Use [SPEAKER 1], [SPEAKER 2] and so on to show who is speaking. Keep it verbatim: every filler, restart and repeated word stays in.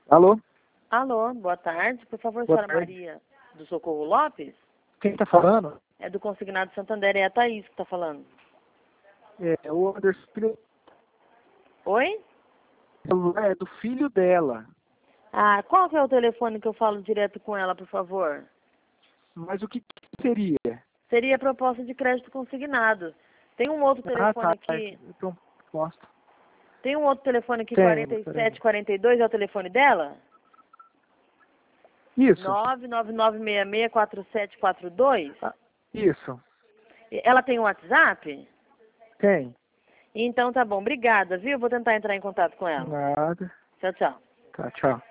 [SPEAKER 1] Alô?
[SPEAKER 2] Alô, boa tarde. Por favor,
[SPEAKER 1] Boa
[SPEAKER 2] senhora
[SPEAKER 1] tarde.
[SPEAKER 2] Maria do Socorro Lopes?
[SPEAKER 1] Quem está falando?
[SPEAKER 2] É do Consignado Santander, é a Thaís que está falando.
[SPEAKER 1] É o Anderson, filho-
[SPEAKER 2] Oi?
[SPEAKER 1] é do filho dela.
[SPEAKER 2] Ah, qual que é o telefone que eu falo direto com ela, por favor?
[SPEAKER 1] Mas o que que seria?
[SPEAKER 2] Seria a proposta de crédito consignado. Tem um outro
[SPEAKER 1] Ah,
[SPEAKER 2] telefone
[SPEAKER 1] tá.
[SPEAKER 2] aqui.
[SPEAKER 1] Então, posso.
[SPEAKER 2] Tem um outro telefone aqui,
[SPEAKER 1] Tem,
[SPEAKER 2] quarenta e sete quarenta e dois, é o telefone dela?
[SPEAKER 1] Isso.
[SPEAKER 2] nove nove nove seis seis quatro sete quatro dois?
[SPEAKER 1] Ah, isso.
[SPEAKER 2] Ela tem um WhatsApp?
[SPEAKER 1] Tem.
[SPEAKER 2] Então tá bom, obrigada, viu? Vou tentar entrar em contato com ela.
[SPEAKER 1] Nada.
[SPEAKER 2] Tchau, tchau.
[SPEAKER 1] Tá, tchau.